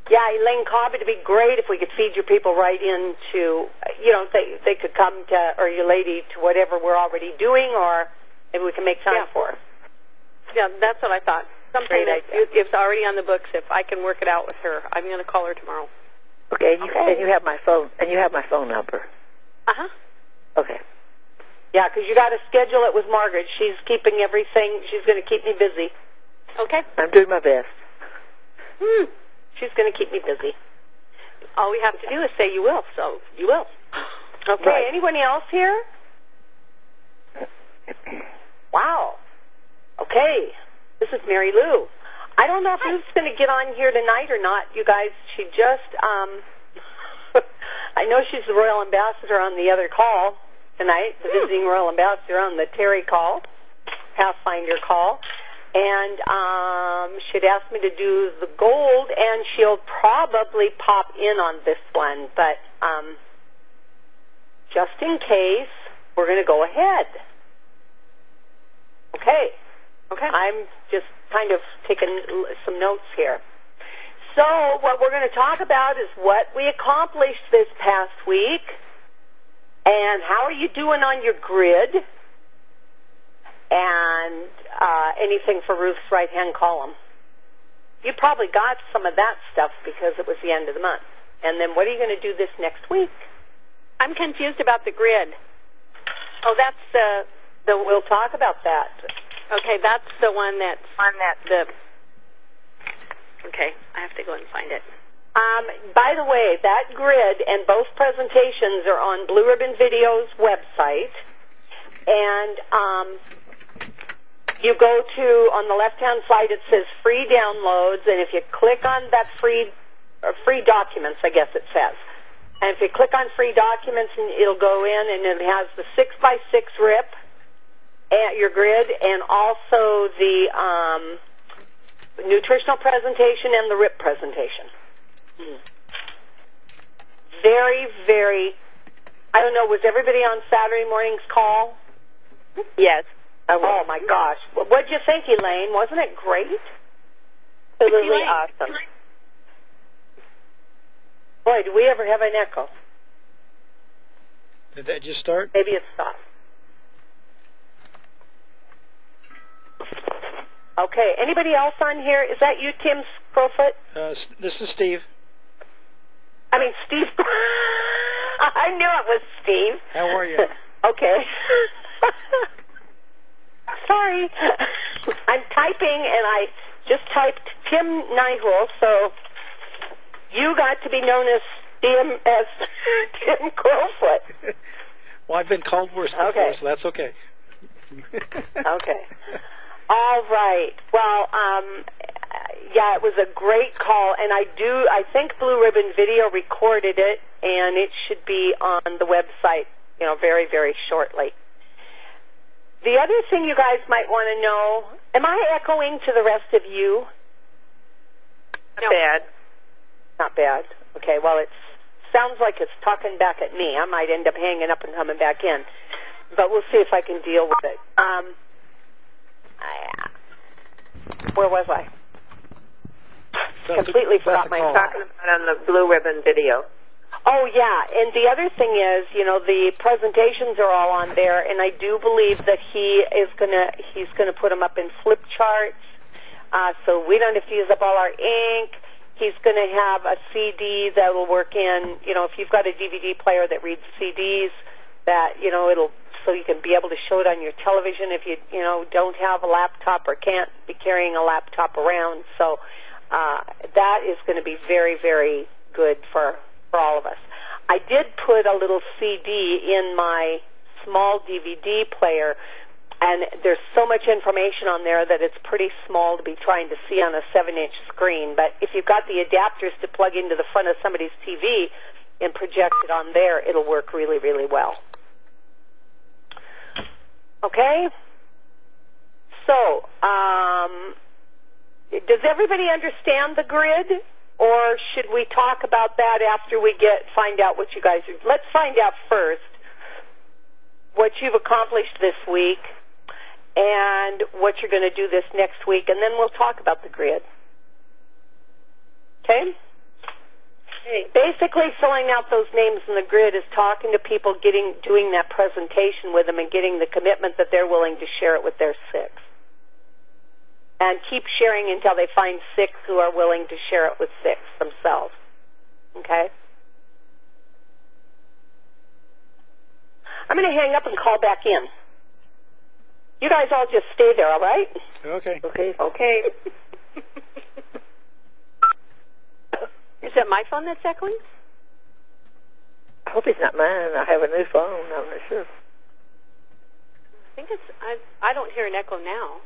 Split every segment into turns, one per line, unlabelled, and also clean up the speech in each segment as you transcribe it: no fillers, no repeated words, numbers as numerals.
Yeah, Elaine Cobb, it'd be great if we could feed your people right into, they could come to, or your lady, to whatever we're already doing, or maybe we can make time for.
Yeah, that's what I thought. Something that it's already on the books. If I can work it out with her, I'm going to call her tomorrow.
Okay, and you have my phone, number. Okay.
Yeah, because you got to schedule it with Margaret. She's keeping everything. She's going to keep me busy.
Okay.
I'm doing my best.
She's going to keep me busy.
All we have to do is say you will, so you will.
Okay,
Right.
Anyone else here? Wow. Okay, this is Mary Lou. I don't know if Ruth's going to get on here tonight or not, you guys. She just, I know she's the Royal Ambassador on the other call tonight, the visiting Royal Ambassador on the Terry call, Pathfinder call. And she'd asked me to do the gold, and she'll probably pop in on this one. But just in case, we're going to go ahead. Okay. I'm just kind of taking some notes here. So what we're going to talk about is what we accomplished this past week, and how are you doing on your grid, and anything for Ruth's right-hand column. You probably got some of that stuff because it was the end of the month. And then what are you going to do this next week?
I'm confused about the grid. Oh, that's
We'll talk about that.
Okay, that's the one that's on Okay, I have to go and find it.
By the way, that grid and both presentations are on Blue Ribbon Video's website. And you go to, on the left-hand side, it says free downloads, and if you click on that free documents, I guess it says. And if you click on free documents, and it'll go in, and it has the 6x6 RIP at your grid, and also the nutritional presentation and the RIP presentation. Very, very, I don't know, was everybody on Saturday morning's call?
Yes.
Oh, my gosh. What'd you think, Elaine? Wasn't it great?
Absolutely awesome.
Boy, do we ever have an echo?
Did that just start?
Maybe it stopped. Okay, anybody else on here? Is that you, Tim Crowfoot?
This is Steve.
I mean, Steve. I knew it was Steve.
How are you?
Okay. Sorry. I'm typing, and I just typed Tim Nihul, so you got to be known as Tim Crowfoot.
Well, I've been called worse before, so that's okay.
Okay. All right. Well, yeah, it was a great call, and I think Blue Ribbon Video recorded it, and it should be on the website, very, very shortly. The other thing you guys might want to know, am I echoing to the rest of you?
Not bad.
Not bad. Okay, well, it sounds like it's talking back at me. I might end up hanging up and coming back in, but we'll see if I can deal with it. Where was I? Completely forgot my thought.
Talking about on the Blue Ribbon Video.
Oh, yeah, and the other thing is, the presentations are all on there, and I do believe that he's gonna put them up in flip charts, so we don't have to use up all our ink. He's going to have a CD that will work in, if you've got a DVD player that reads CDs, that, it'll, so you can be able to show it on your television if you, don't have a laptop or can't be carrying a laptop around. So that is going to be very, very good for all of us. I did put a little CD in my small DVD player, and there's so much information on there that it's pretty small to be trying to see on a 7-inch screen. But if you've got the adapters to plug into the front of somebody's TV and project it on there, it'll work really, really well. Okay? So, does everybody understand the grid? Or should we talk about that after we find out what you guys are... Let's find out first what you've accomplished this week and what you're going to do this next week, and then we'll talk about the grid. Okay? basically filling out those names in the grid is talking to people, doing that presentation with them, and getting the commitment that they're willing to share it with their 6. And keep sharing until they find 6 who are willing to share it with 6 themselves. Okay? I'm going to hang up and call back in. You guys all just stay there, all right?
Okay.
Okay.
Is that my phone that's echoing?
I hope it's not mine. I have a new phone. I'm not sure.
I think it's. I don't hear an echo now.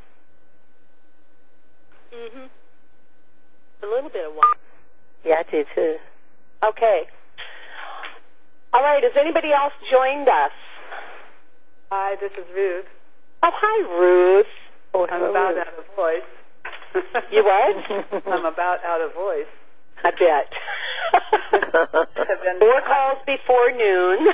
Mhm. A little bit of one.
Yeah, I did too.
Okay. All right. Has anybody else joined us?
Hi, this is Ruth.
Oh, hi, Ruth.
Oh,
I'm about out of voice.
You what?
I'm about out of voice.
I bet. 4 calls before noon.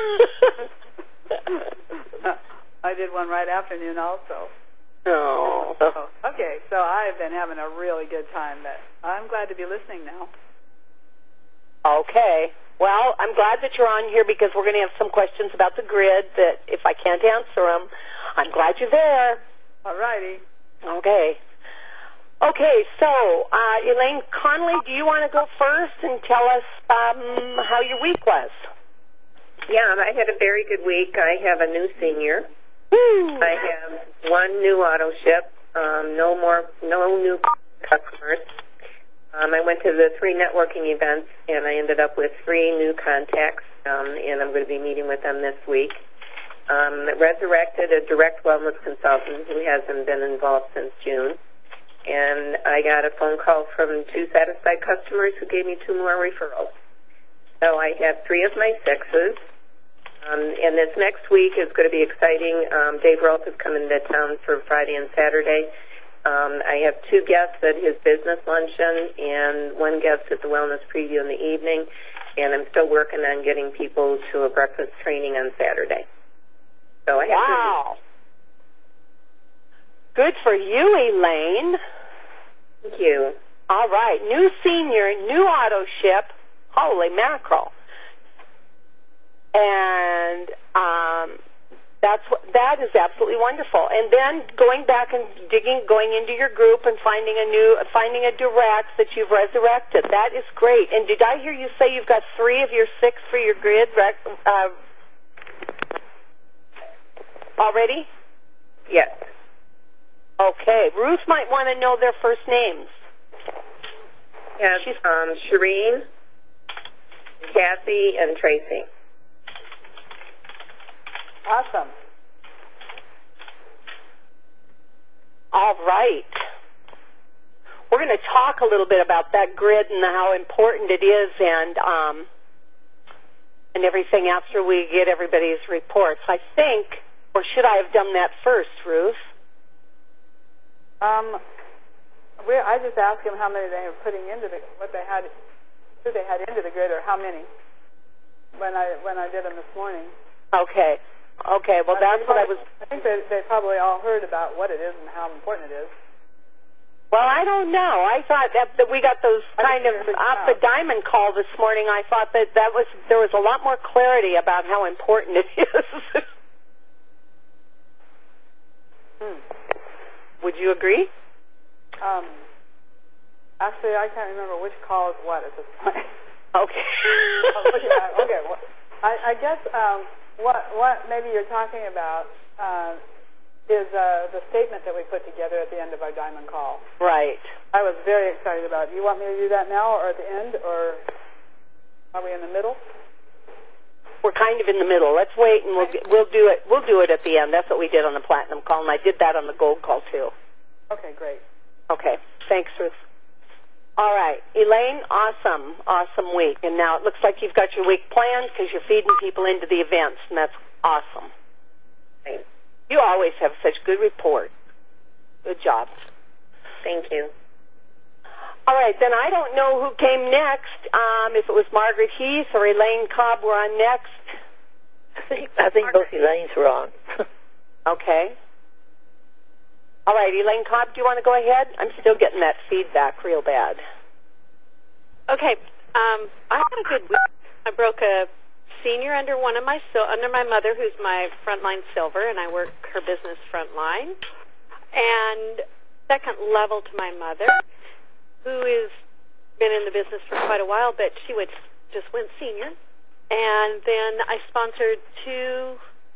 I did one right after noon also.
Oh.
Okay, so I've been having a really good time, but I'm glad to be listening now.
Okay. Well, I'm glad that you're on here because we're going to have some questions about the grid that if I can't answer them, I'm glad you're there.
All righty.
Okay. Okay, so, Elaine Conley, do you want to go first and tell us how your week was?
Yeah, I had a very good week. I have a new senior.
Woo.
I have 1 new auto ship, no new customers. I went to the 3 networking events, and I ended up with 3 new contacts, and I'm going to be meeting with them this week. Resurrected a direct wellness consultant who hasn't been involved since June. And I got a phone call from 2 satisfied customers who gave me 2 more referrals. So I have 3 of my 6s. And this next week is going to be exciting. Dave Rolfe is coming to town for Friday and Saturday. I have 2 guests at his business luncheon and 1 guest at the wellness preview in the evening. And I'm still working on getting people to a breakfast training on Saturday. So I have
wow. Good for you, Elaine.
Thank you.
All right. New senior, new auto ship. Holy mackerel. And that is absolutely wonderful. And then going back and going into your group and finding a direct that you've resurrected. That is great. And did I hear you say you've got 3 of your 6 for your grid already?
Yes.
Okay. Ruth might want to know their first names.
Yes, Shireen, Kathy, and Tracy.
Awesome.
All right. We're going to talk a little bit about that grid and how important it is and everything after we get everybody's reports. I think, or should I have done that first, Ruth?
I just asked him how many they were putting into who they had into the grid, or how many when I did them this morning.
Okay. Okay. Well, that's what I was.
I think they probably all heard about what it is and how important it is.
Well, I don't know. I thought that we got those kind of off the diamond call this morning. I thought that there was a lot more clarity about how important it is. Would you agree?
Actually, I can't remember which call is what at this point.
Okay.
Okay. Well, I guess what maybe you're talking about is the statement that we put together at the end of our diamond call.
Right.
I was very excited about it. You want me to do that now, or at the end, or are we in the middle?
We're kind of in the middle. Let's wait, and we'll do it. We'll do it at the end. That's what we did on the platinum call, and I did that on the gold call too.
Okay, great.
Okay. Thanks, Ruth. All right, Elaine. Awesome week. And now it looks like you've got your week planned because you're feeding people into the events, and that's awesome.
Thanks.
You always have such good reports. Good job.
Thank you.
All right, then I don't know who came next. If it was Margaret Heath or Elaine Cobb were on next.
I think both Elaines were on.
Okay. All right, Elaine Cobb, do you want to go ahead? I'm still getting that feedback real bad.
Okay. I had a good week. I broke a senior under under my mother, who's my frontline silver, and I work her business frontline. And second level to my mother, who has been in the business for quite a while, but she just went senior. And then I sponsored two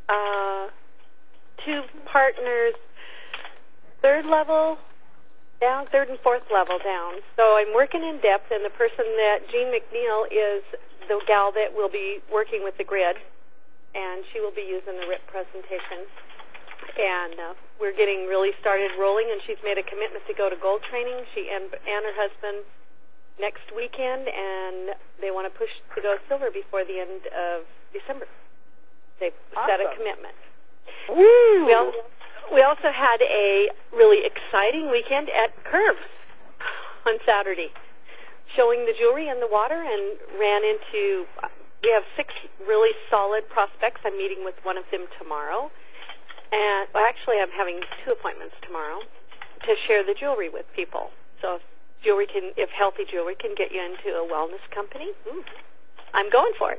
partners, third and fourth level down. So I'm working in depth, and the person that Jean McNeil is the gal that will be working with the grid, and she will be using the RIP presentation. And we're getting really started rolling, and she's made a commitment to go to gold training. She and her husband next weekend, and they want to push to go silver before the end of December. They've set a commitment.
Woo!
We also had a really exciting weekend at Curves on Saturday, showing the jewelry in the water, and we have 6 really solid prospects. I'm meeting with one of them tomorrow. And actually, I'm having 2 appointments tomorrow to share the jewelry with people. So if healthy jewelry can get you into a wellness company, I'm going for it.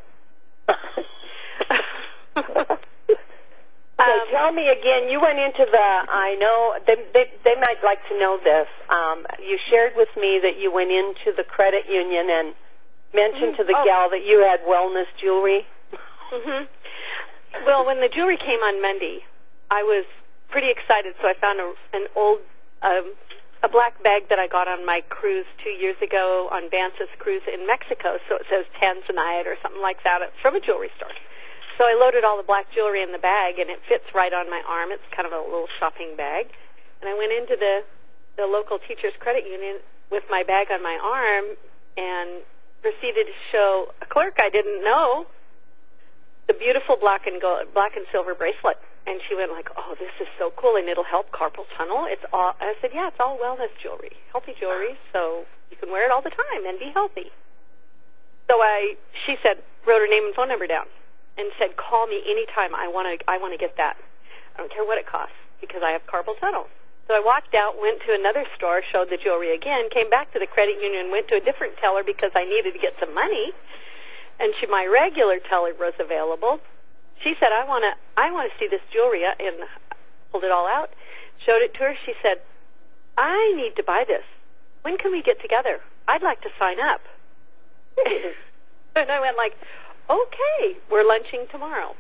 Tell me again, you went into I know, they might like to know this. You shared with me that you went into the credit union and mentioned to the gal that you had wellness jewelry.
Mm-hmm. Well, when the jewelry came on Monday, I was pretty excited, so I found an old a black bag that I got on my cruise 2 years ago on Bance's cruise in Mexico. So it says Tanzanite or something like that from a jewelry store. So I loaded all the black jewelry in the bag, and it fits right on my arm. It's kind of a little shopping bag. And I went into the local teachers credit union with my bag on my arm and proceeded to show a clerk I didn't know the beautiful black and silver bracelet. And she went like, "Oh, this is so cool, and it'll help carpal tunnel." I said, "Yeah, it's all wellness jewelry, healthy jewelry, so you can wear it all the time and be healthy." So she said, wrote her name and phone number down, and said, "Call me anytime. I want to get that. I don't care what it costs because I have carpal tunnel." So I walked out, went to another store, showed the jewelry again, came back to the credit union, went to a different teller because I needed to get some money, and my regular teller was available. She said, I want to see this jewelry," and pulled it all out, showed it to her. She said, "I need to buy this. When can we get together? I'd like to sign up." And I went like, "Okay, we're lunching tomorrow."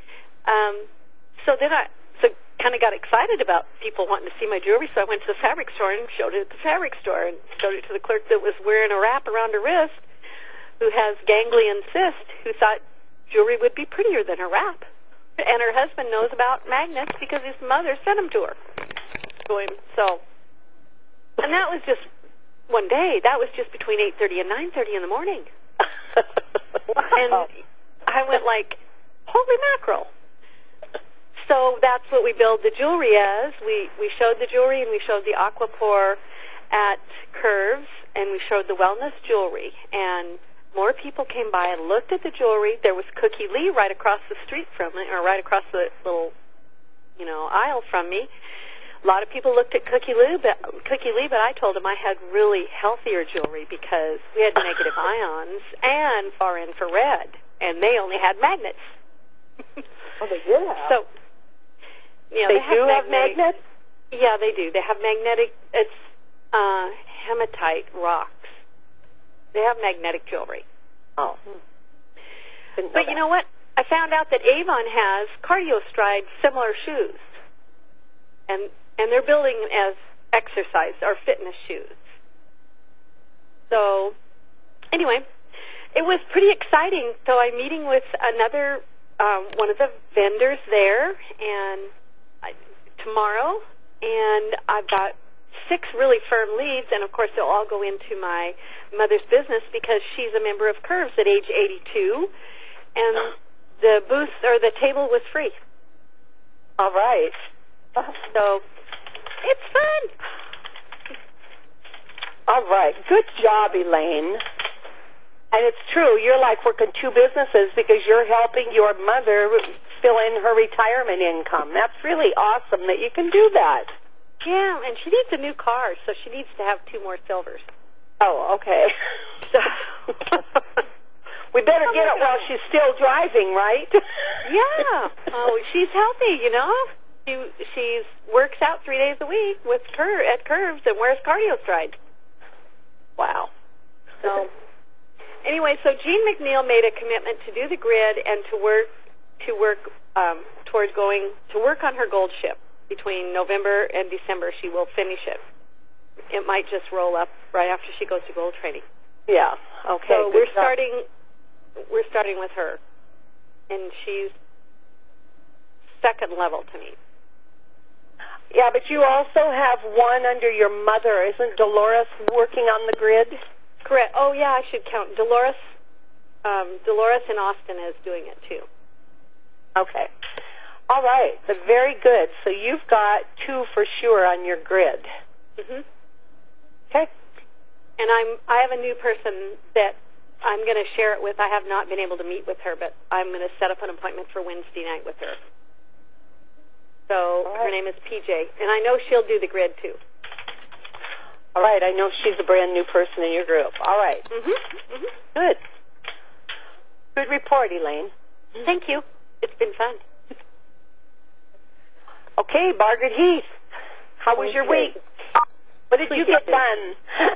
So then I kind of got excited about people wanting to see my jewelry, so I went to the fabric store and showed it at the fabric store and showed it to the clerk that was wearing a wrap around her wrist, who has ganglion cyst, who thought jewelry would be prettier than her wrap. And her husband knows about magnets because his mother sent them to her. And that was just one day. That was just between 8:30 and 9:30 in the morning. And I went like, holy mackerel. So that's what we build the jewelry as. We showed the jewelry, and we showed the Aquapore at Curves, and we showed the wellness jewelry. And more people came by and looked at the jewelry. There was Cookie Lee right across the street from me, or right across the little, aisle from me. A lot of people looked at Cookie Lee, but I told them I had really healthier jewelry because we had negative ions and far infrared, and they only had magnets.
Oh, they did have.
So,
they do have magnets?
Yeah, they do. They have magnetic. It's hematite rocks. They have magnetic jewelry.
Oh.
But you know what? I found out that Avon has CardioStride similar shoes. And they're building as exercise or fitness shoes. So, anyway, it was pretty exciting. So I'm meeting with another one of the vendors there tomorrow, and I've got 6 really firm leads, and of course they'll all go into my mother's business because she's a member of Curves at age 82, and the booth or the table was free.
All right.
So it's fun.
All right. Good job, Elaine. And it's true. You're like working 2 businesses because you're helping your mother fill in her retirement income. That's really awesome that you can do that.
Yeah, and she needs a new car, so she needs to have 2 more silvers.
Oh, okay.
So
We better get it while she's still driving, right?
Yeah. Oh, she's healthy, you know. She works out 3 days a week with at Curves and wears cardio strides.
Wow.
So, anyway, so Jean McNeil made a commitment to do the grid and to work towards going to work on her gold ship. Between November and December, she will finish it. It might just roll up right after she goes to gold training.
Yeah. Okay.
So we're starting with her, and she's second level to me.
Yeah, but you also have one under your mother. Isn't Dolores working on the grid?
Correct. Oh, yeah, I should count. Dolores in Austin is doing it, too.
Okay. All right. But very good. So you've got 2 for sure on your grid.
Mm-hmm.
Okay.
And I have a new person that I'm going to share it with. I have not been able to meet with her, but I'm going to set up an appointment for Wednesday night with her. So her name is PJ, and I know she'll do the grid, too.
All right. I know she's a brand new person in your group. All right.
Mm-hmm. Mm-hmm.
Good. Good report, Elaine.
Thank you. It's been fun.
Okay, Margaret Heath. How was your week? What did you get done?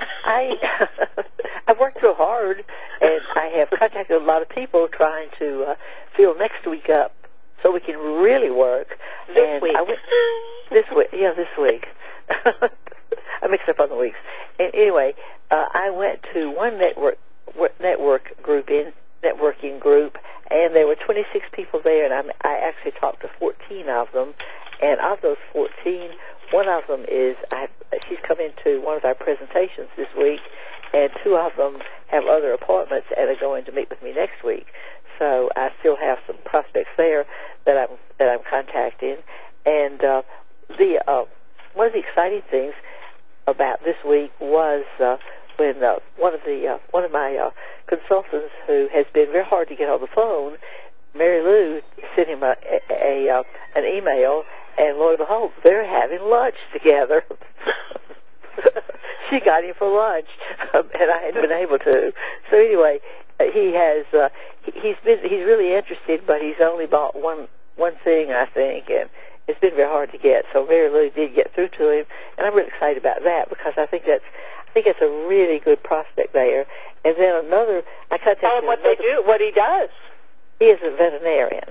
I've worked real hard, and I have contacted a lot of people trying to fill next week up so we can really work.
This week.
This week. I mixed up on the weeks. And anyway, I went to one networking group, and there were 26 people there, and I actually talked to 14 of them. And of those 14, one of them she's come into one of our presentations this week, and 2 of them have other appointments and are going to meet with me next week. So I still have some prospects there that I'm contacting. And one of the exciting things about this week was when one of my consultants, who has been very hard to get on the phone, Mary Lou, sent him an email, and lo and behold, they're having lunch together. She got him for lunch, and I hadn't been able to. So anyway, he's really interested, but he's only bought one thing, I think, and it's been very hard to get. So Mary Lou did get through to him, and I'm really excited about that because I think it's a really good prospect there. And then I contacted
tell him what they do, what he does.
He is a veterinarian.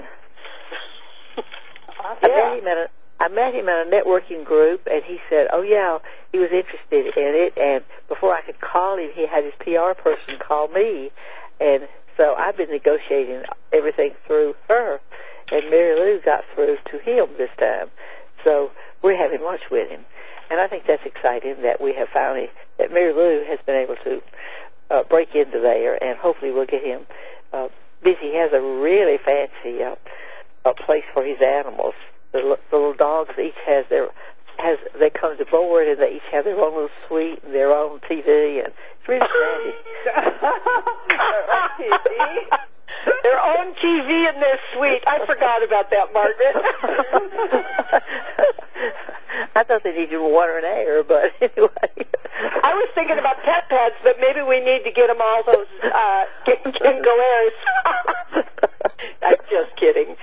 Yeah.
I met him at a networking group, and he said, oh, yeah, he was interested in it. And before I could call him, he had his PR person call me. And so I've been negotiating everything through her. And Mary Lou got through to him this time. So we're having lunch with him. And I think that's exciting that we have finally, that Mary Lou has been able to break into there, and hopefully we'll get him busy. He has a really fancy place for his animals. The little dogs each they come to board, and they each have their own little suite and their own TV, and it's really handy.
Their own TV in their suite. I forgot about that, Margaret.
I thought they needed water and air, but anyway.
I was thinking about pet pads, but maybe we need to get them all those Kingo Airs. I'm just kidding.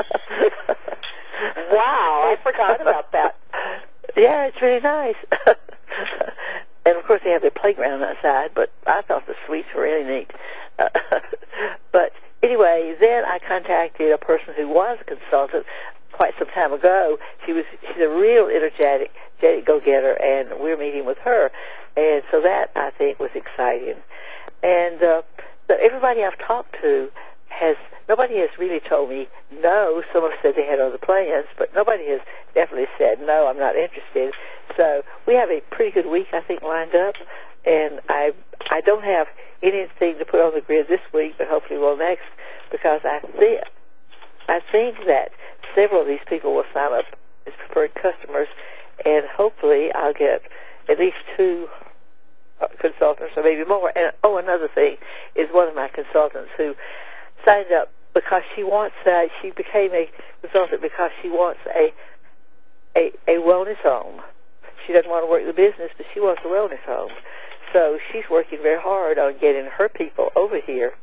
Wow, I forgot about that.
Yeah, it's really nice. And, of course, they have their playground outside, but I thought the suites were really neat. But anyway, then I contacted a person who was a consultant quite some time ago. She's a real energetic go-getter, and we're meeting with her. And so that, I think, was exciting. And so everybody I've talked to nobody has really told me no. Some have said they had other plans, but nobody has definitely said, no, I'm not interested. So we have a pretty good week, I think, lined up. And I don't have anything to put on the grid this week, but hopefully we'll next, because I think that several of these people will sign up as preferred customers, and hopefully I'll get at least 2 consultants or maybe more. And another thing is one of my consultants who signed up because she became a consultant because she wants a wellness home. She doesn't want to work the business, but she wants a wellness home. So she's working very hard on getting her people over here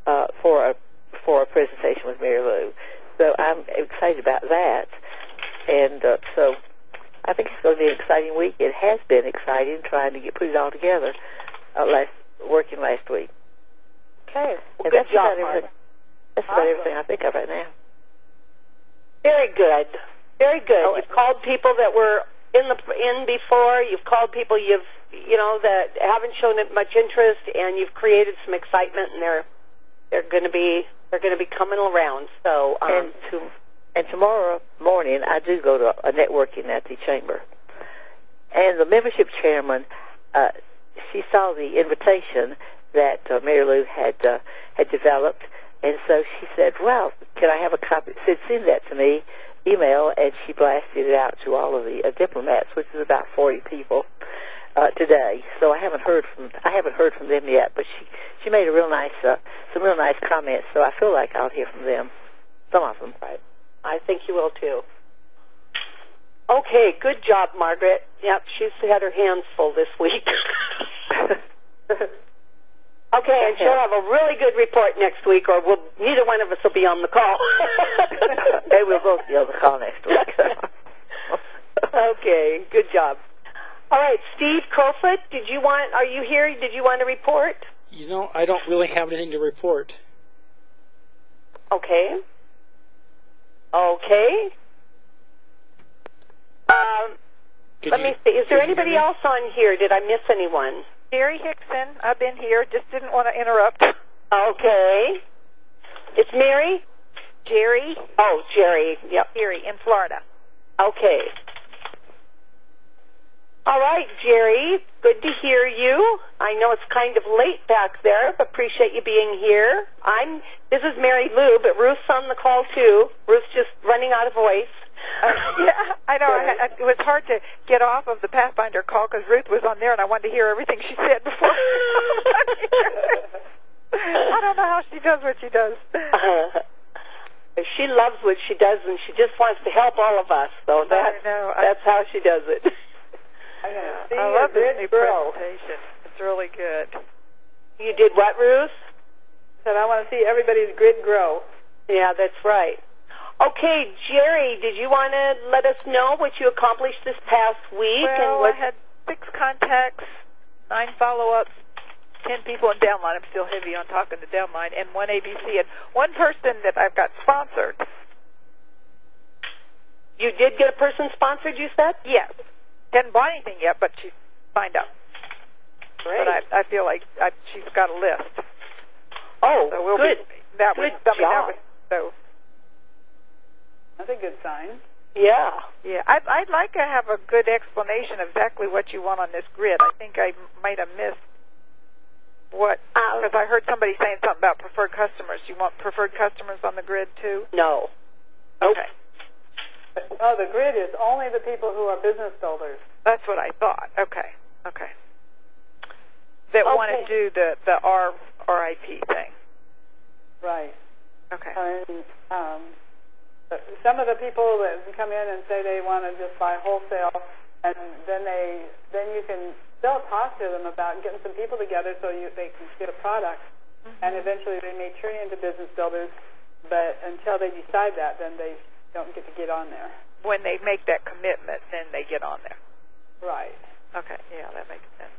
for a presentation with Mary Lou. So I'm excited about that, and so I think it's going to be an exciting week. It has been exciting trying to put it all together working last week.
Okay. Well,
good
job, Mark.
That's about everything I think of right now.
Very good. Very good.
Oh,
you've called people that were in before. You've called people that haven't shown it much interest, and you've created some excitement, and they're going to be coming around. So
and tomorrow morning I do go to a networking at the chamber, and the membership chairman she saw the invitation that Mary Lou had developed, and so she said, "Well, can I have a copy?" Said, "Send that to me." Email, and she blasted it out to all of the diplomats, which is about 40 people today. So I haven't heard from them yet, but she made a some real nice comments. So I feel like I'll hear from them, some of them.
Right. I think you will too. Okay, good job, Margaret. Yep, she's had her hands full this week. Okay, and she'll have a really good report next week, or neither one of us will be on the call.
Maybe we'll both be on the call next week.
Okay, good job. All right, Steve Crowfoot, are you here? Did you want to report?
I don't really have anything to report.
Okay. Okay. Let me see. Is there anybody else on here? Did I miss anyone?
Jerry Hickson, I've been here, just didn't want to interrupt.
Okay. It's Mary?
Jerry?
Oh, Jerry, yep.
Jerry, in Florida.
Okay. All right, Jerry, good to hear you. I know it's kind of late back there, but appreciate you being here. This is Mary Lou, but Ruth's on the call too. Ruth's just running out of voice.
Yeah, I know. It was hard to get off of the Pathfinder call because Ruth was on there, and I wanted to hear everything she said before. I don't know how she does what she does.
She loves what she does, and she just wants to help all of us. So that's how she does it.
I love this new presentation. It's really good.
You did what, Ruth?
Said I want to see everybody's grid grow.
Yeah, that's right. Okay, Jerry, did you want to let us know what you accomplished this past week?
Well, I had 6 contacts, 9 follow-ups, 10 people in downline. I'm still heavy on talking to downline, and 1 ABC, and 1 person that I've got sponsored.
You did get a person sponsored, you said?
Yes. Hadn't bought anything yet, but she signed up.
Great.
But I feel like she's got a list.
Oh,
so we'll
good.
Good job.
That's a good sign.
Yeah.
Yeah. I'd like to have a good explanation of exactly what you want on this grid. I think I might have missed because I heard somebody saying something about preferred customers. You want preferred customers on the grid too?
No.
Okay.
Oh, the grid is only the people who are business builders.
That's what I thought. Okay. That want to do the RIP thing.
Right.
Okay.
Some of the people that come in and say they want to just buy wholesale, and then you can still talk to them about getting some people together so they can get a product, and eventually they may turn into business builders. But until they decide that, then they don't get on there.
When they make that commitment, then they get on there.
Right.
Okay. Yeah, that makes sense.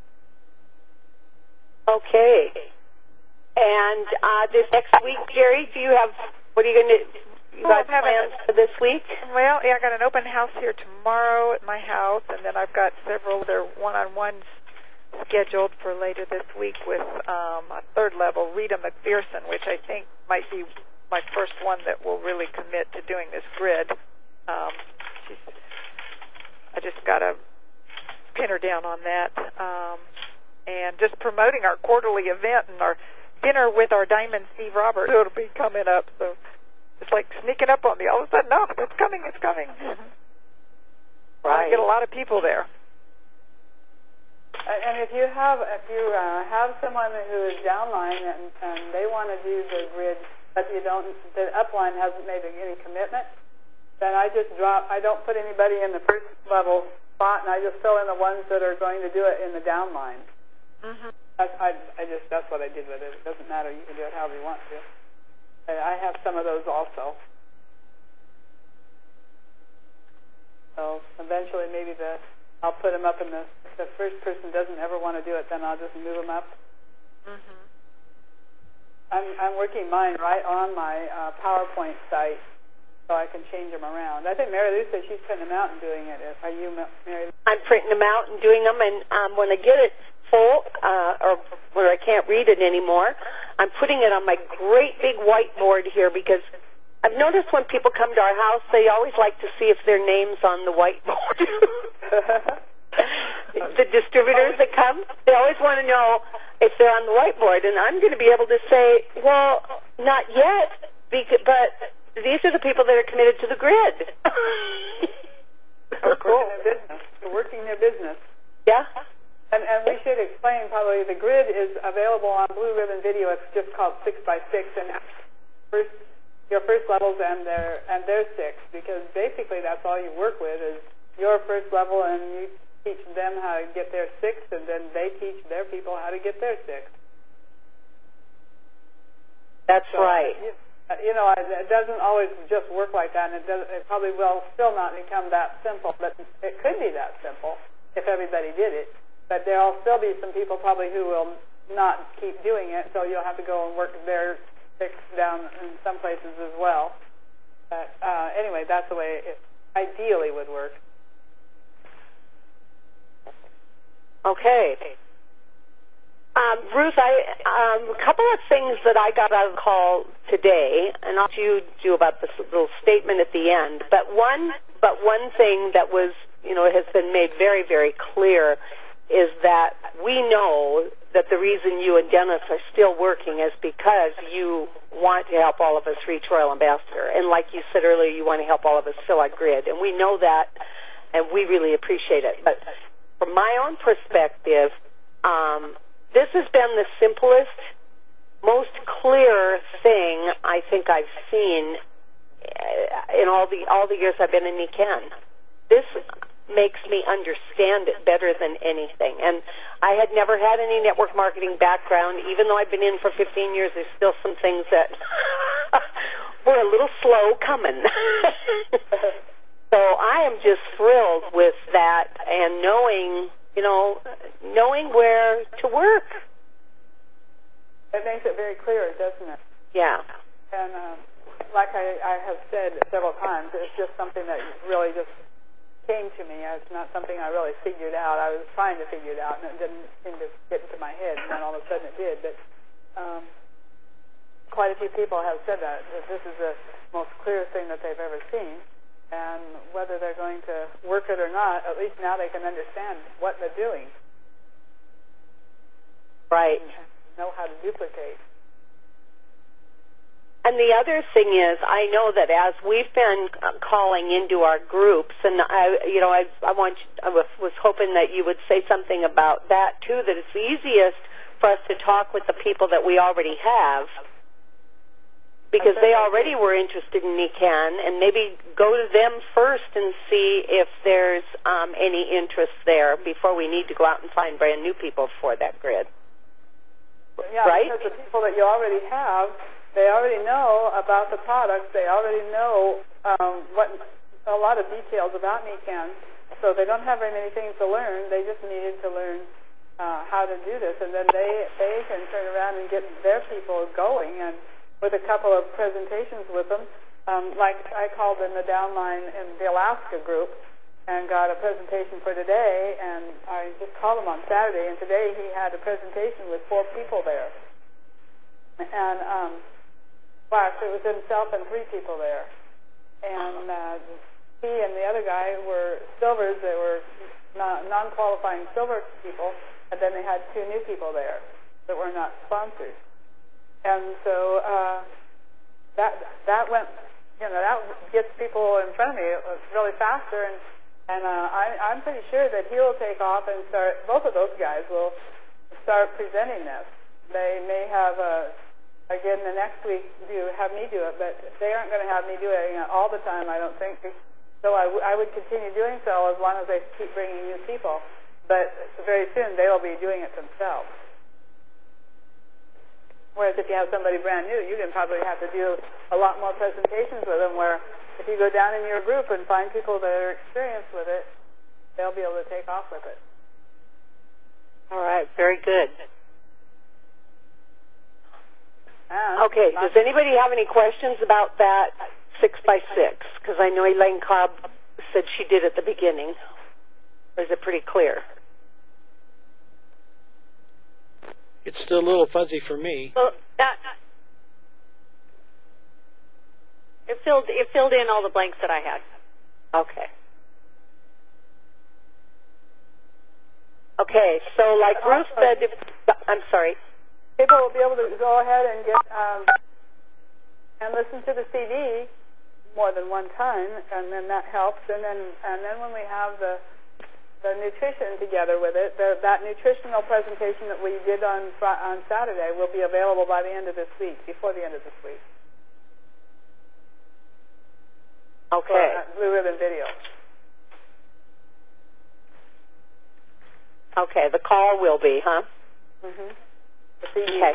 Okay. And this next week, Jerry, what are you going to? You got plans for this week?
Well, yeah, I got an open house here tomorrow at my house, and then I've got several other one-on-ones scheduled for later this week with a third level, Rita McPherson, which I think might be my first one that will really commit to doing this grid. I just got to pin her down on that. And just promoting our quarterly event and our dinner with our Diamond Steve Roberts. It'll be coming up, so it's like sneaking up on me. All of a sudden, no, it's coming. Right. I get a lot of people there.
And if you have someone who is downline and they want to do the grid, but the upline hasn't made any commitment, then I don't put anybody in the first level spot, and I just fill in the ones that are going to do it in the downline. That's what I did with it. It doesn't matter. You can do it however you want to. I have some of those also. So eventually, maybe I'll put them up, and the first person doesn't ever want to do it, then I'll just move them up.
Mm-hmm.
I'm working mine right on my PowerPoint site, so I can change them around. I think Mary Lou said she's printing them out and doing it. Are you, Mary Lou?
I'm printing them out and doing them, and when I get it full, or where I can't read it anymore, I'm putting it on my great big whiteboard here, because I've noticed when people come to our house, they always like to see if their name's on the whiteboard. The distributors that come, they always want to know if they're on the whiteboard, and I'm going to be able to say, well, not yet, but these are the people that are committed to the grid.
Oh, cool. They're working their business.
Yeah.
And we should explain probably the grid is available on Blue Ribbon Video. It's just called 6x6, and your first levels and their 6, because basically that's all you work with is your first level, and you teach them how to get their 6, and then they teach their people how to get their 6.
That's right.
You know, it doesn't always just work like that, and it probably will still not become that simple, but it could be that simple if everybody did it. But there'll still be some people probably who will not keep doing it, so you'll have to go and work their 6 down in some places as well. But anyway, that's the way it ideally would work.
Okay. Ruth, a couple of things that I got out of the call today, and I'll let you do about this little statement at the end. But one thing that was, has been made very, very clear is that we know that the reason you and Dennis are still working is because you want to help all of us reach Royal Ambassador. And like you said earlier, you want to help all of us fill our grid. And we know that, and we really appreciate it. But from my own perspective, this has been the simplest, most clear thing I think I've seen in all the years I've been in NECAN. This makes me understand it better than anything. And I had never had any network marketing background. Even though I've been in for 15 years, there's still some things that were a little slow coming. So I am just thrilled with that, and knowing where to work.
It makes it very clear, doesn't it?
Yeah.
And like I have said several times, it's just something that really just came to me. It's not something I really figured out. I was trying to figure it out, and it didn't seem to get into my head, and then all of a sudden it did. But quite a few people have said that this is the most clear thing that they've ever seen. And whether they're going to work it or not, at least now they can understand what they're doing.
Right.
And know how to duplicate.
And the other thing is, I know that as we've been calling into our groups, and I was hoping that you would say something about that too. That it's easiest for us to talk with the people that we already have, because they already were interested in NECAN, and maybe go to them first and see if there's any interest there before we need to go out and find brand new people for that grid.
Yeah,
right?
Because the people that you already have, they already know about the products. They already know a lot of details about NECAN, so they don't have very many things to learn. They just needed to learn how to do this, and then they can turn around and get their people going. And with a couple of presentations with them, like I called in the downline in the Alaska group and got a presentation for today, and I just called him on Saturday, and today he had a presentation with 4 people there. And, it was himself and 3 people there. And he and the other guy were silvers. They were non-qualifying silver people, and then they had 2 new people there that were not sponsored. And so that went, that gets people in front of me really faster, and I'm pretty sure that he'll take off and start. Both of those guys will start presenting this. They may have again the next week have me do it, but they aren't going to have me doing it all the time, I don't think. So I would continue doing so as long as they keep bringing new people. But very soon they will be doing it themselves. Whereas if you have somebody brand new, you can probably have to do a lot more presentations with them, where if you go down in your group and find people that are experienced with it, they'll be able to take off with it.
All right, very good.
And
okay, does anybody have any questions about that 6x6? Because I know Elaine Cobb said she did at the beginning. Or is it pretty clear?
It's still a little fuzzy for me.
Well, it filled in all the blanks that I had.
Okay. Okay, so like Ruth said, I'm sorry.
People will be able to go ahead and get and listen to the CD more than one time, and then that helps. And then when we have the nutrition together with it, that nutritional presentation that we did on Saturday will be available by the end of this week, before the end of this week.
Okay.
Blue Ribbon Video.
Okay, the call will be, huh?
Mm-hmm.
Okay.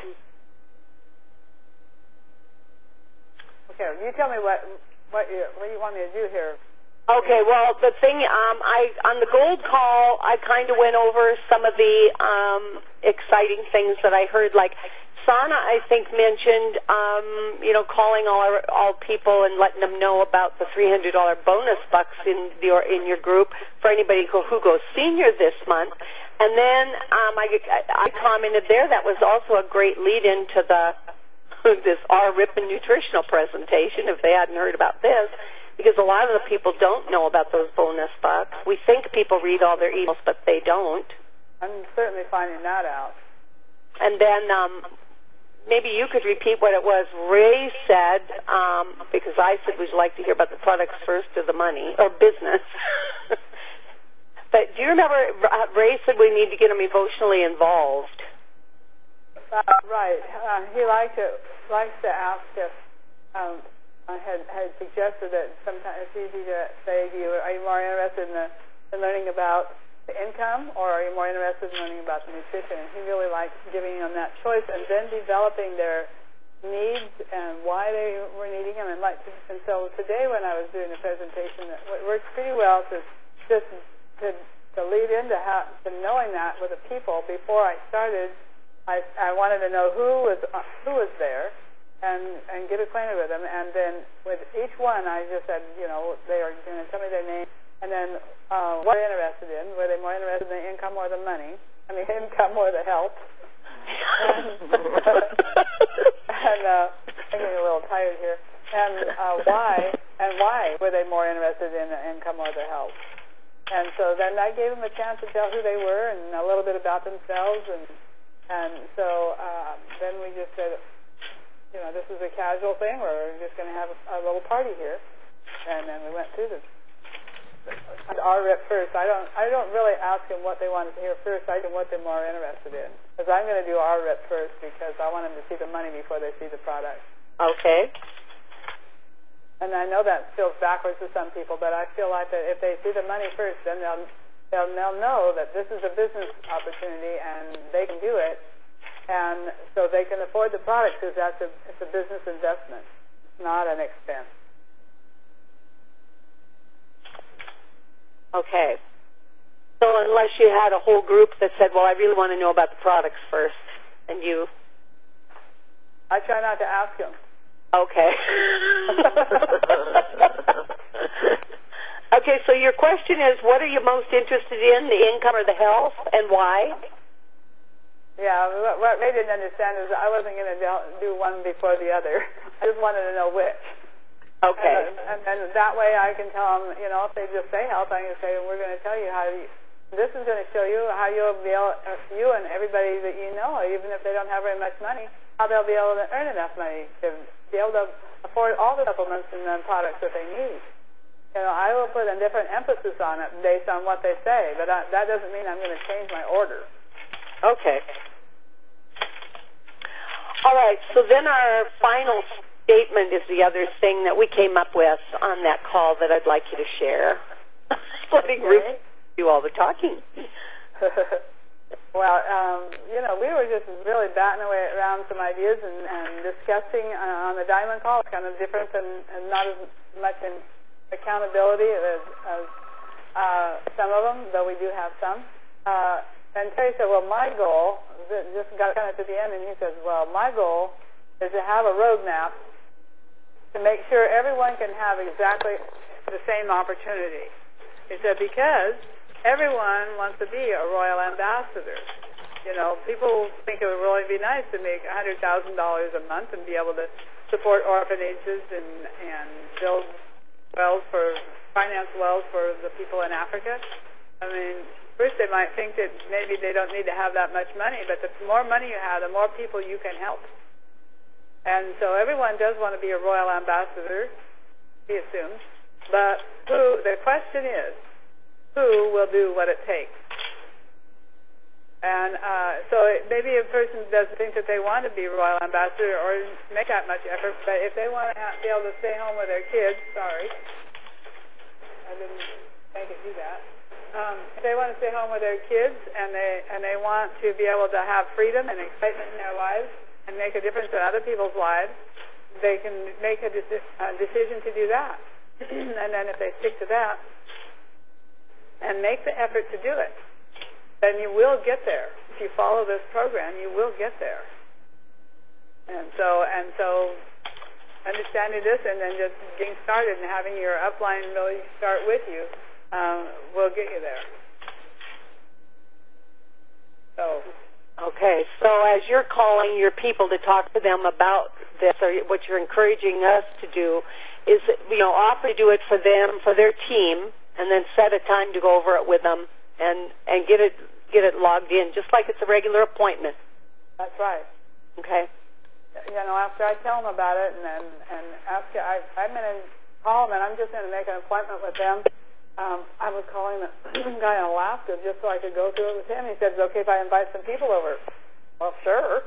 Okay, you tell me what you want me to do here.
Okay, well, the thing, on the gold call, I kind of went over some of the exciting things that I heard. Like Sana, I think, mentioned, calling all people and letting them know about the $300 bonus bucks in your group for anybody who goes senior this month. And then I commented there that was also a great lead into this R-Rippin nutritional presentation, if they hadn't heard about this. Because a lot of the people don't know about those bonus bucks. We think people read all their emails, but they don't.
I'm certainly finding that out.
And then maybe you could repeat what it was Ray said, because I said we'd like to hear about the products first or the money, or business. But do you remember Ray said we need to get them emotionally involved?
Right. He likes to ask if... I had suggested that sometimes it's easy to say, are you more interested in learning about the income, or are you more interested in learning about the nutrition? And he really likes giving them that choice, and then developing their needs and why they were needing them. And so today when I was doing the presentation, it works pretty well to just to lead into to knowing that with the people. Before I started, I wanted to know who was there. And get acquainted with them, and then with each one, I just said, they are going to tell me their name, and then what they're interested in. Were they more interested in the income or the money? I mean, income or the health? and I'm getting a little tired here. And why were they more interested in the income or the health? And so then I gave them a chance to tell who they were and a little bit about themselves, and so then we just said, this is a casual thing. We're just going to have a little party here, and then we went through this. R-Rip first. I don't really ask them what they wanted to hear first. I ask them what they're more interested in, because I'm going to do R-Rip first because I want them to see the money before they see the product.
Okay.
And I know that feels backwards to some people, but I feel like that if they see the money first, then they'll know that this is a business opportunity and they can do it. And so they can afford the product because it's a business investment. It's not an expense.
Okay. So unless you had a whole group that said, well, I really want to know about the products first, and you...
I try not to ask them.
Okay. Okay, so your question is, what are you most interested in, the income or the health, and why?
Yeah, what Ray didn't understand is I wasn't going to do one before the other. I just wanted to know which.
Okay.
And that way I can tell them, if they just say health, I'm going to say, we're going to tell you how this is going to show you how you'll be able, you and everybody that you know, even if they don't have very much money, how they'll be able to earn enough money to be able to afford all the supplements and the products that they need. I will put a different emphasis on it based on what they say, but that doesn't mean I'm going to change my order.
Okay. All right, so then our final statement is the other thing that we came up with on that call that I'd like you to share. Letting Ruth do all the talking.
Well, we were just really batting away around some ideas and discussing on the Diamond Call, kind of different and not as much in accountability as some of them, though we do have some. And Terry said, well, my goal, just got kind of to the end, and he says, well, my goal is to have a roadmap to make sure everyone can have exactly the same opportunity. He said, because everyone wants to be a royal ambassador. People think it would really be nice to make $100,000 a month and be able to support orphanages and build finance wells for the people in Africa. I mean, first they might think that maybe they don't need to have that much money, but the more money you have, the more people you can help. And so everyone does want to be a royal ambassador, he assumes. But the question is, who will do what it takes? And so maybe a person doesn't think that they want to be a royal ambassador or make that much effort, but if they want to be able to stay home with their kids, sorry, I didn't make it do that. If they want to stay home with their kids and they want to be able to have freedom and excitement in their lives and make a difference in other people's lives, they can make a decision to do that. And then if they stick to that and make the effort to do it, then you will get there. If you follow this program, you will get there. And so understanding this and then just getting started and having your upline really start with you will get you there. So.
Okay, so as you're calling your people to talk to them about this, or what you're encouraging us to do is, offer to do it for them, for their team, and then set a time to go over it with them and get it logged in, just like it's a regular appointment.
That's right.
Okay.
After I tell them about it and after I'm going to call them and I'm just going to make an appointment with them. I was calling a guy in Alaska just so I could go through it with him. He said, it's okay if I invite some people over. Well, sure.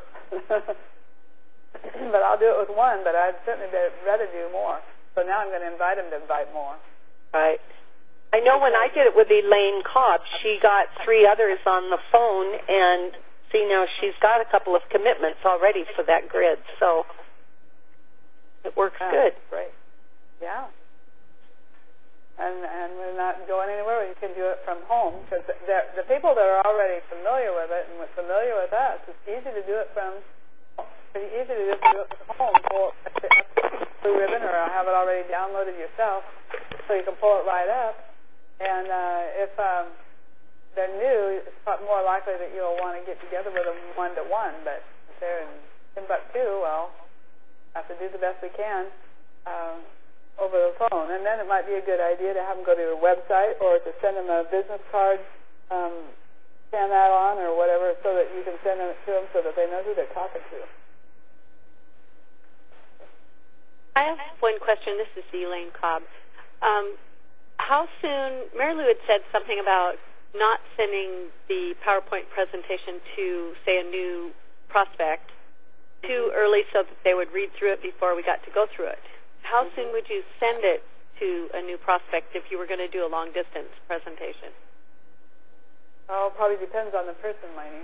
But I'll do it with one, but I'd certainly rather do more. So now I'm going to invite him to invite more.
Right. I know when I did it with Elaine Cobb, she got 3 others on the phone, and see, now she's got a couple of commitments already for that grid, so it works good.
Great. Yeah. And we're not going anywhere. You can do it from home, because the people that are already familiar with it and familiar with us, it's easy to do it from home. Pull Blue Ribbon, or have it already downloaded yourself, so you can pull it right up. And if they're new, it's more likely that you'll want to get together with them one-to-one. But if they're in Timbuktu, well, have to do the best we can over the phone. And then it might be a good idea to have them go to your website or to send them a business card, scan that on or whatever, so that you can send it to them so that they know who they're talking to.
I have one question. This is Elaine Cobb. How soon, Mary Lou had said something about not sending the PowerPoint presentation to, say, a new prospect too early so that they would read through it before we got to go through it. How soon would you send it to a new prospect if you were going to do a long-distance presentation?
Oh, it probably depends on the person, Lainey.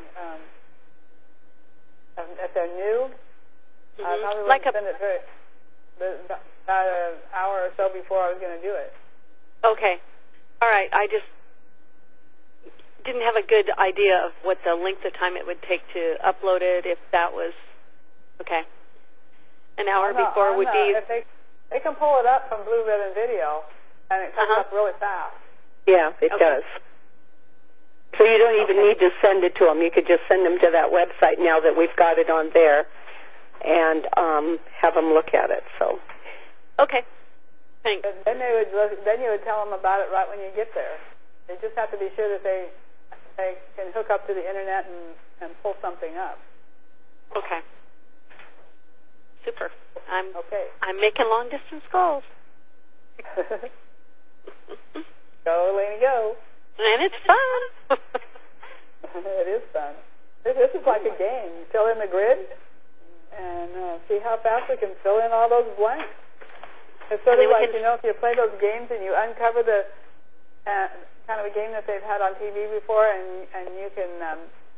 If they're new, I probably wouldn't send it about an hour or so before I was going to do it.
Okay. All right. I just didn't have a good idea of what the length of time it would take to upload it, if that was okay. An hour before would be...
They can pull it up from Blue Ribbon Video, and it comes up really fast.
Yeah, it does. So you don't even need to send it to them. You could just send them to that website now that we've got it on there, and have them look at it. So. Okay. Thanks.
Then you would tell them about it right when you get there. They just have to be sure that they can hook up to the internet and pull something up.
Okay. Super. I'm making long distance calls.
Go, Lainey, go.
And it's fun.
It is fun. This is like a game. You fill in the grid and see how fast we can fill in all those blanks. It's sort of like, if you play those games and you uncover the kind of a game that they've had on TV before, and you can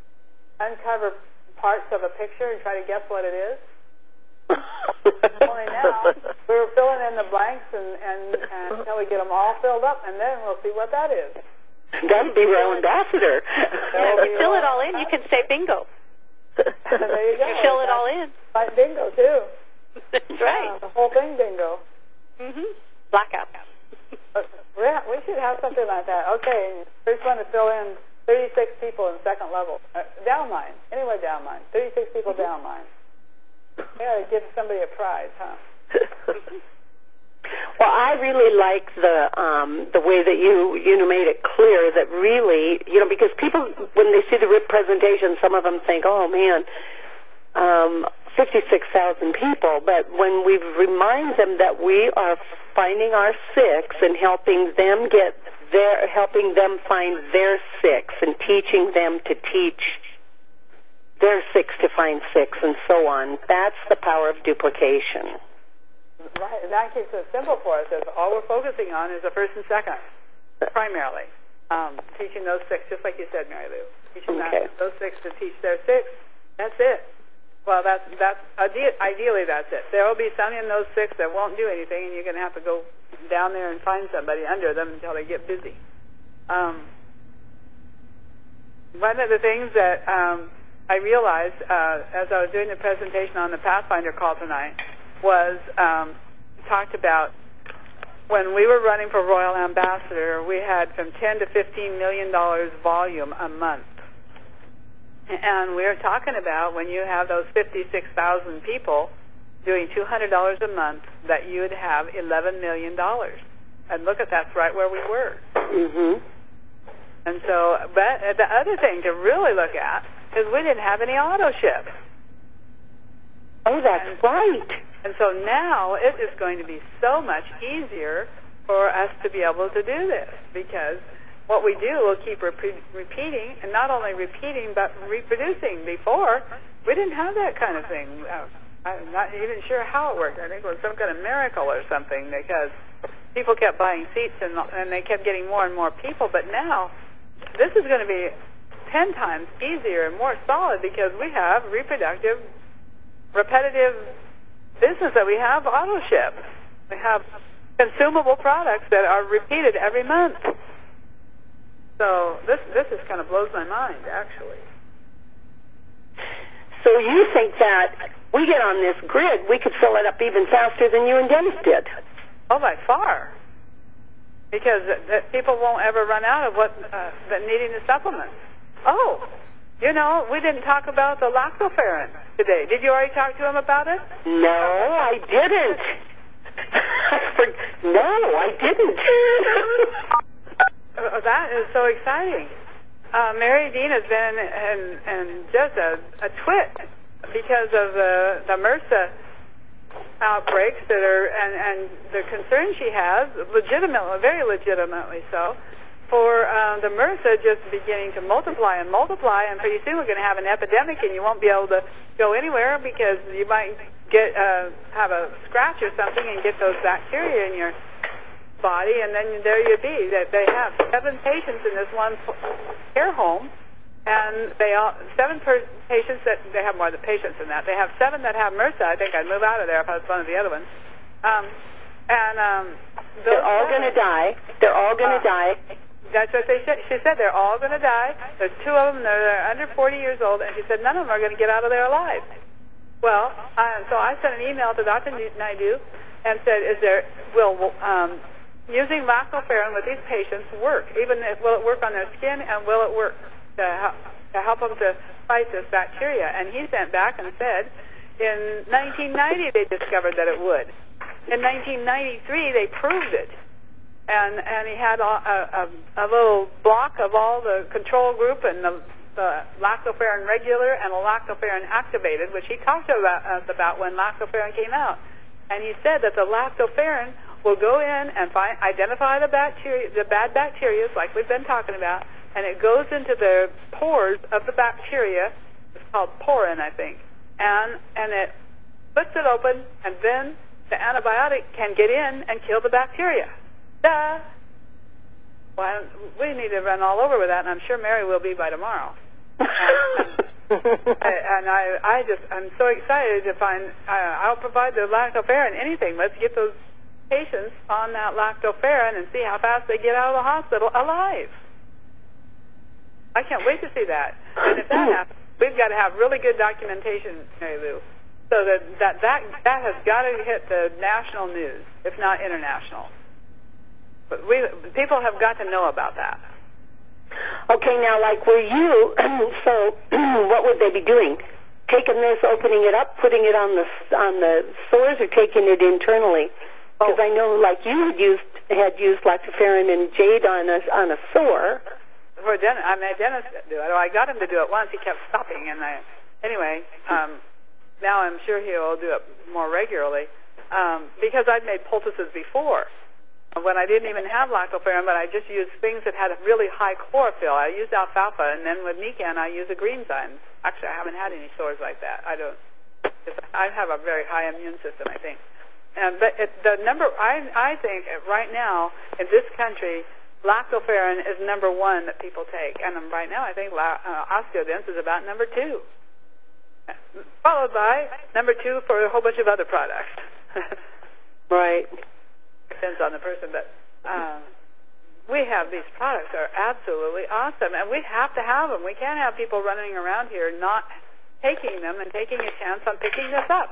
uncover parts of a picture and try to guess what it is? Only now we're filling in the blanks and until we get them all filled up, and then we'll see what that is.
That'd be Royal Ambassador.
Yeah, if you fill it all in, you can say bingo.
There you go.
You fill it all in.
Like bingo too.
That's right.
The whole thing bingo.
Blackout.
We should have something like that. Okay, first one to fill in 36 people in second level. Downline. Anyway, downline. 36 people downline. Yeah, give somebody a prize, huh?
Well, I really like the way that you made it clear that really, because people, when they see the RIP presentation, some of them think, oh man, 56,000 people. But when we remind them that we are finding our six and helping them find their six and teaching them to teach their six to find six and so on, that's the power of duplication.
Right, and that keeps it simple for us. All we're focusing on is the first and second, primarily. Teaching those six, just like you said, Mary Lou. Teaching those six to teach their six. That's it. Well, that's ideally that's it. There will be some in those six that won't do anything, and you're going to have to go down there and find somebody under them until they get busy. One of the things that I realized as I was doing the presentation on the Pathfinder call tonight was talked about when we were running for Royal Ambassador, we had from $10 to $15 million volume a month. And we were talking about when you have those 56,000 people doing $200 a month, that you would have $11 million. And look at that's right where we were.
Mm-hmm.
And so, but the other thing to really look at is we didn't have any auto ship.
Oh, that's right.
And so now it is going to be so much easier for us to be able to do this, because what we do will keep repeating, and not only repeating but reproducing. Before, we didn't have that kind of thing. I'm not even sure how it worked. I think it was some kind of miracle or something, because people kept buying seats and they kept getting more and more people. But now this is going to be 10 times easier and more solid, because we have reproductive, repetitive business that we have auto ship. We have consumable products that are repeated every month. So this just kind of blows my mind, actually.
So you think that we get on this grid, we could fill it up even faster than you and Dennis did?
Oh, by far. Because people won't ever run out of needing the supplements. Oh, we didn't talk about the lactoferrin today. Did you already talk to him about it?
No, I didn't. No, I didn't.
That is so exciting. Mary Dean has been in just a twit because of the MRSA outbreaks that are and the concern she has, legitimately, very legitimately so, for the MRSA just beginning to multiply, and pretty soon we're going to have an epidemic, and you won't be able to go anywhere because you might get have a scratch or something and get those bacteria in your body, and then there you be. That they have 7 patients in this one care home, and they all 7 patients that they have more than patients than that. They have 7 that have MRSA. I think I'd move out of there if I was one of the other ones.
They're all going to die. They're all going to die.
That's what they said. She said they're all going to die. There's 2 of them that are under 40 years old, and she said none of them are going to get out of there alive. Well, so I sent an email to Dr. Naidu and said, will using lactoferrin with these patients work? Will it work on their skin, and will it work to help them to fight this bacteria? And he sent back and said, in 1990 they discovered that it would. In 1993 they proved it. And he had a little block of all the control group and the lactoferrin regular and the lactoferrin activated, which he talked about when lactoferrin came out. And he said that the lactoferrin will go in and identify the bacteria, the bad bacteria, like we've been talking about, and it goes into the pores of the bacteria. It's called porin, I think. And it splits it open, and then the antibiotic can get in and kill the bacteria. Duh. Well, we need to run all over with that, and I'm sure Mary will be by tomorrow. I'm so excited to find. I'll provide the lactoferrin. Anything. Let's get those patients on that lactoferrin and see how fast they get out of the hospital alive. I can't wait to see that. And if that happens, we've got to have really good documentation, Mary Lou, so that has got to hit the national news, if not international. But people have got to know about that.
Okay, now, like, were you, so what would they be doing? Taking this, opening it up, putting it on the sores, or taking it internally? Because I know, like, you had used lactoferrin and jade on a sore.
For a dentist, my dentist do it. I got him to do it once. He kept stopping, and anyway, now I'm sure he'll do it more regularly because I'd made poultices before when I didn't even have lactoferrin, but I just used things that had a really high chlorophyll. I used alfalfa, and then with Nican, I used a green zyme. Actually, I haven't had any sores like that. I have a very high immune system, I think. But the number, I think right now in this country, lactoferrin is number one that people take, and right now I think Osteodents is about number 2, followed by number 2 for a whole bunch of other products.
Right.
Depends on the person, but we have these products that are absolutely awesome, and we have to have them. We can't have people running around here not taking them and taking a chance on picking this up.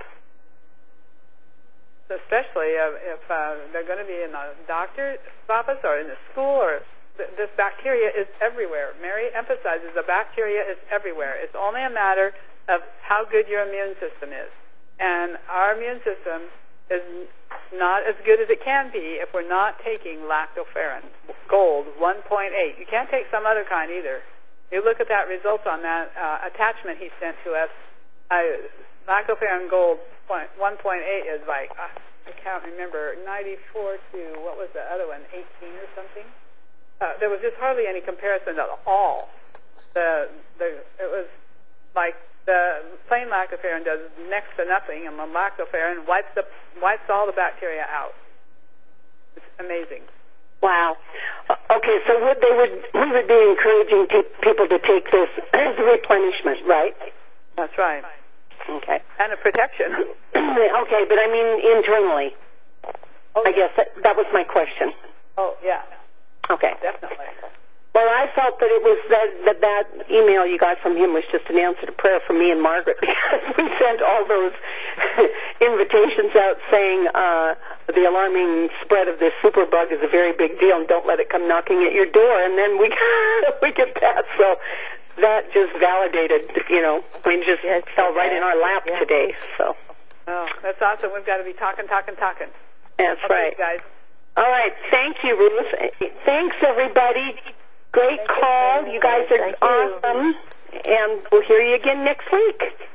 Especially if they're going to be in the doctor's office or in the school, or this bacteria is everywhere. Mary emphasizes the bacteria is everywhere. It's only a matter of how good your immune system is. And our immune system is not as good as it can be if we're not taking lactoferrin Gold 1.8. You can't take some other kind either. You look at that results on that attachment he sent to us. Lactoferrin Gold 1.8 is like, I can't remember, 94 to, what was the other one, 18 or something? There was just hardly any comparison at all. It was like the plain lactoferrin does next to nothing, and the lactoferrin wipes all the bacteria out. It's amazing.
Wow. Okay, so we would be encouraging people to take this as a replenishment, right?
That's right.
Okay.
And a protection.
Okay, but I mean internally. I guess that was my question.
Oh, yeah.
Okay.
Definitely.
Well, I felt that it was that email you got from him was just an answer to prayer for me and Margaret, because we sent all those invitations out saying the alarming spread of this superbug is a very big deal and don't let it come knocking at your door, and then we get that. So that just validated, just fell right in our lap today. So.
Oh, that's awesome. We've got to be talking.
That's right.
Guys.
All right. Thank you, Ruth. Thanks, everybody. Great call. You guys are awesome. And we'll hear you again next week.